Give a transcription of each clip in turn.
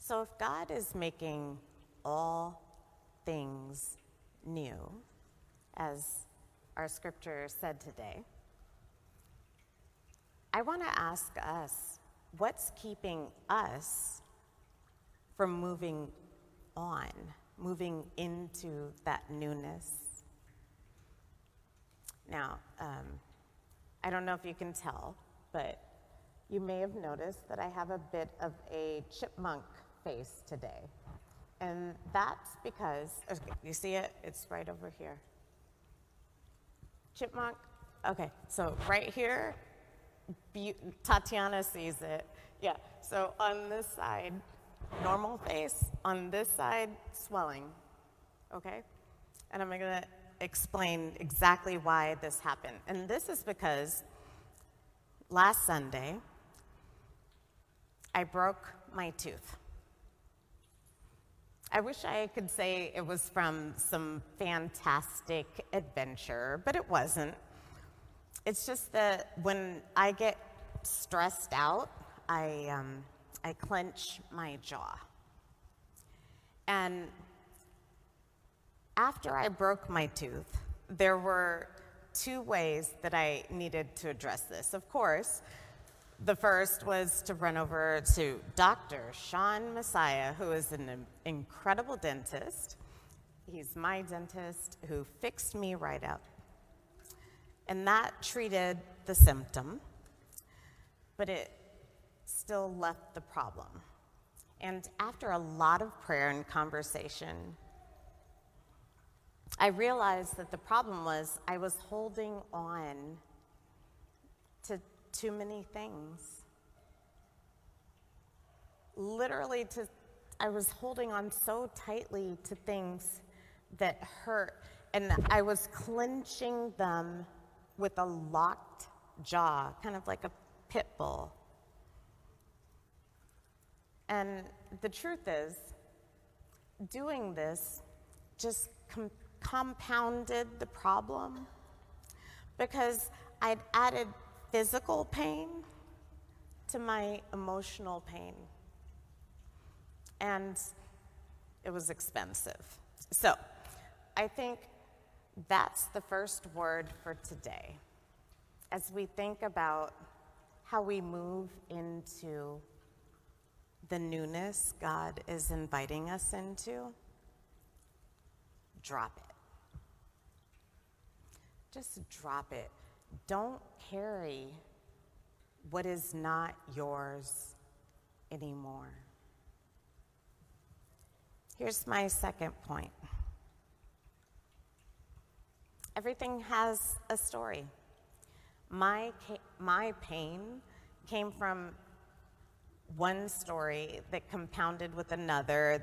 So if God is making all things new, as our scripture said today, I want to ask us, what's keeping us from moving on, moving into that newness? Now, I don't know if you can tell, but you may have noticed that I have a bit of a chipmunk face today. And that's because, okay, you see it? It's right over here. Chipmunk? Okay, so right here, Tatiana sees it. Yeah, so on this side, normal face, on this side, swelling, okay? And I'm gonna explain exactly why this happened. And this is because last Sunday, I broke my tooth. I wish I could say it was from some fantastic adventure, but it wasn't. It's just that when I get stressed out, I clench my jaw. And after I broke my tooth, there were two ways that I needed to address this. Of course, the first was to run over to Dr. Sean Messiah, who is an incredible dentist. He's my dentist who fixed me right up. And that treated the symptom, but it still left the problem. And after a lot of prayer and conversation, I realized that the problem was I was holding on to too many things. Literally, I was holding on so tightly to things that hurt, and I was clenching them with a locked jaw, kind of like a pit bull. And the truth is, doing this just compounded the problem, because I'd added physical pain to my emotional pain. And it was expensive. So I think that's the first word for today. As we think about how we move into the newness God is inviting us into, drop it. Just drop it. Don't carry what is not yours anymore. Here's my second point. Everything has a story. My pain came from one story that compounded with another,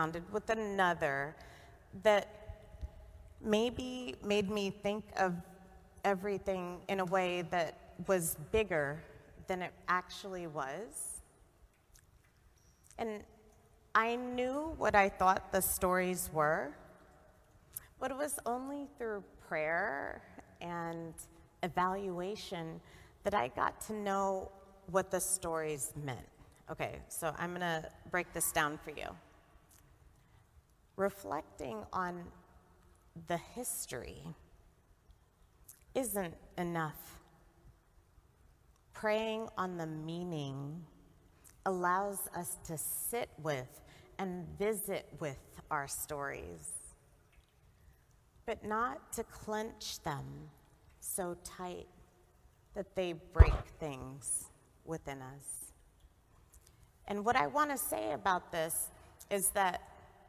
that maybe made me think of everything in a way that was bigger than it actually was. And I knew what I thought the stories were, but it was only through prayer and evaluation that I got to know what the stories meant. Okay, so I'm gonna break this down for you. Reflecting on the history isn't enough. Praying on the meaning allows us to sit with and visit with our stories, but not to clench them so tight that they break things within us. And what I want to say about this is that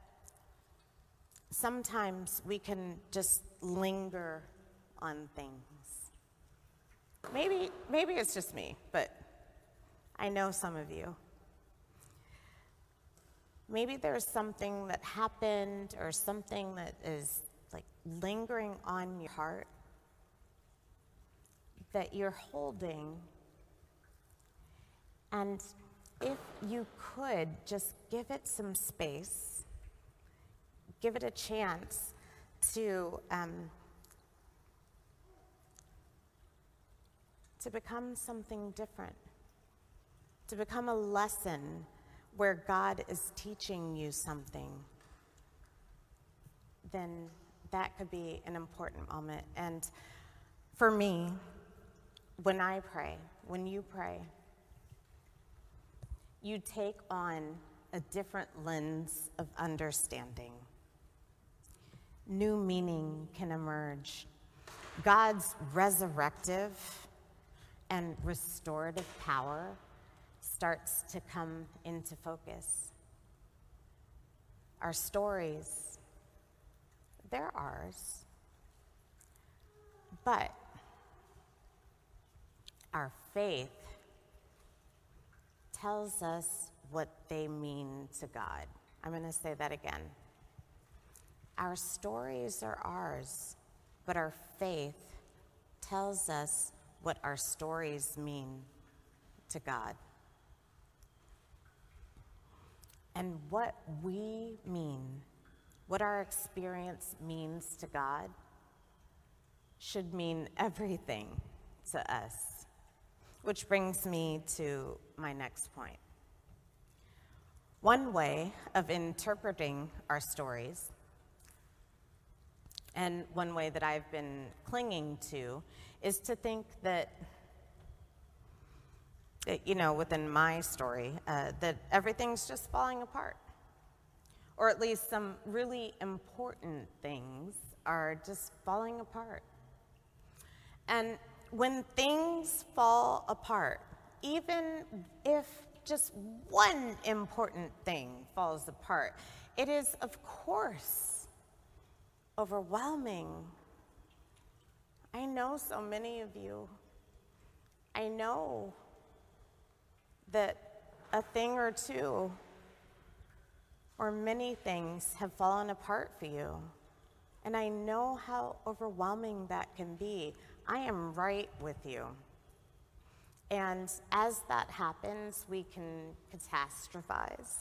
sometimes we can just linger on things. Maybe it's just me, but I know some of you. Maybe there's something that happened or something that is like lingering on your heart that you're holding. And if you could just give it some space, give it a chance to become something different, to become a lesson where God is teaching you something, then that could be an important moment. And for me, when I pray, when you pray, you take on a different lens of understanding. New meaning can emerge. God's resurrective and restorative power starts to come into focus. Our stories, they're ours, but our faith tells us what they mean to God. I'm going to say that again. Our stories are ours, but our faith tells us what our stories mean to God. And what we mean, what our experience means to God, should mean everything to us. Which brings me to my next point. One way of interpreting our stories, and one way that I've been clinging to, is to think that within my story, that everything's just falling apart. Or at least some really important things are just falling apart. And when things fall apart, even if just one important thing falls apart, it is, of course, overwhelming. I know so many of you. I know that a thing or two or many things have fallen apart for you. And I know how overwhelming that can be. I am right with you. And as that happens, we can catastrophize.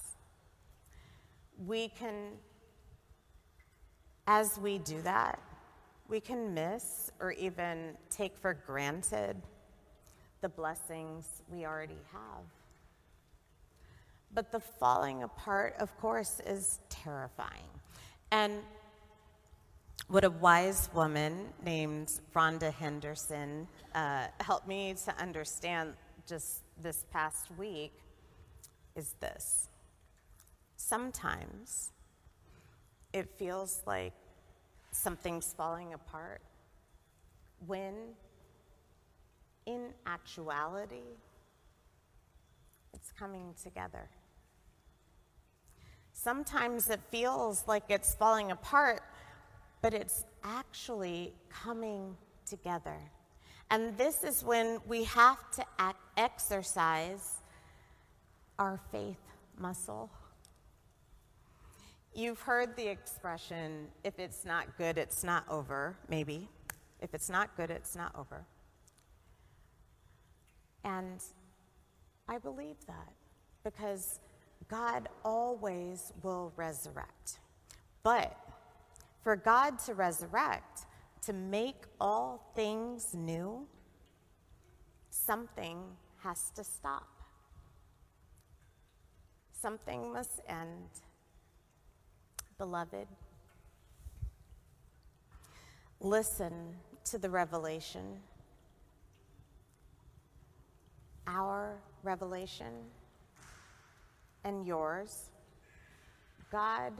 As we do that, we can miss or even take for granted the blessings we already have. But the falling apart, of course, is terrifying. And what a wise woman named Rhonda Henderson helped me to understand just this past week is this. Sometimes it feels like something's falling apart when, in actuality, it's coming together. Sometimes it feels like it's falling apart, but it's actually coming together. And this is when we have to exercise our faith muscle. You've heard the expression, if it's not good, it's not over, maybe. If it's not good, it's not over. And I believe that because God always will resurrect. But for God to resurrect, to make all things new, something has to stop. Something must end. Beloved, listen to the revelation. Our revelation and yours. God,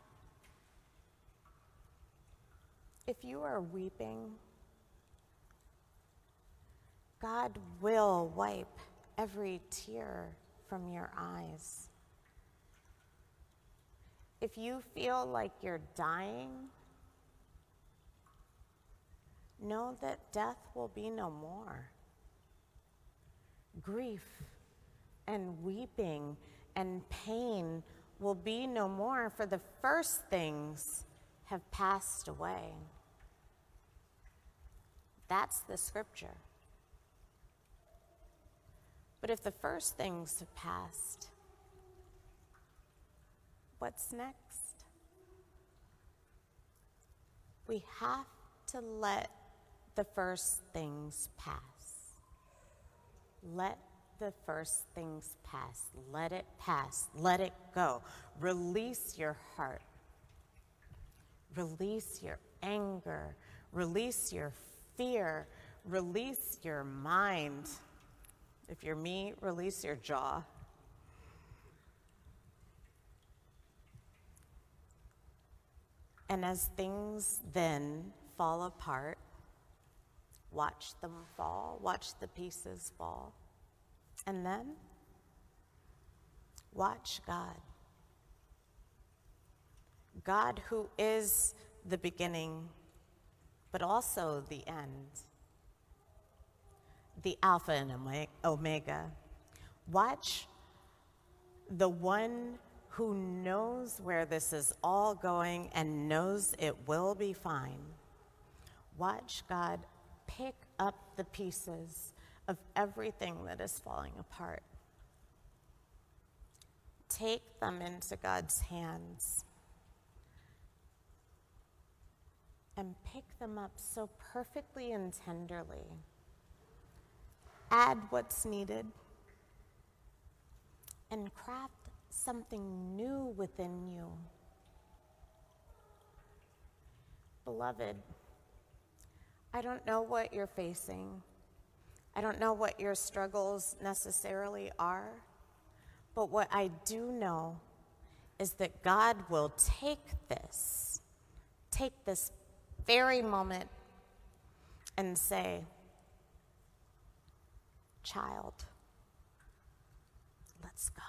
if you are weeping, God will wipe every tear from your eyes. If you feel like you're dying, know that death will be no more. Grief and weeping and pain will be no more, for the first things have passed away. That's the scripture. But if the first things have passed, what's next? We have to let the first things pass. Let the first things pass. Let it pass. Let it go. Release your heart. Release your anger. Release your fear. Release your mind. If you're me, release your jaw. And as things then fall apart, watch them fall, watch the pieces fall, and then watch God. God who is the beginning, but also the end, the Alpha and Omega. Watch the one who knows where this is all going and knows it will be fine. Watch God pick up the pieces of everything that is falling apart. Take them into God's hands and pick them up so perfectly and tenderly. Add what's needed and craft something new within you. Beloved, I don't know what you're facing. I don't know what your struggles necessarily are, but what I do know is that God will take this very moment and say, child, let's go.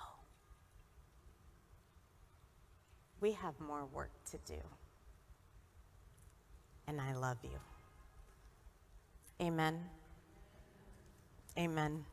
We have more work to do. And I love you. Amen. Amen.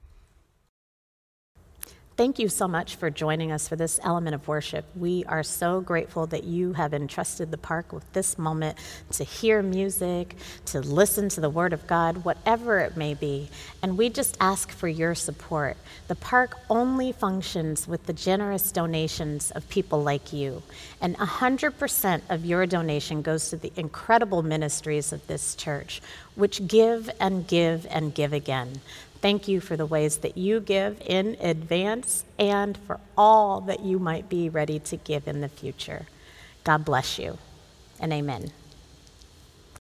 Thank you so much for joining us for this element of worship. We are so grateful that you have entrusted the park with this moment to hear music, to listen to the Word of God, whatever it may be. And we just ask for your support. The park only functions with the generous donations of people like you. And 100% of your donation goes to the incredible ministries of this church, which give and give and give again. Thank you for the ways that you give in advance and for all that you might be ready to give in the future. God bless you, and amen.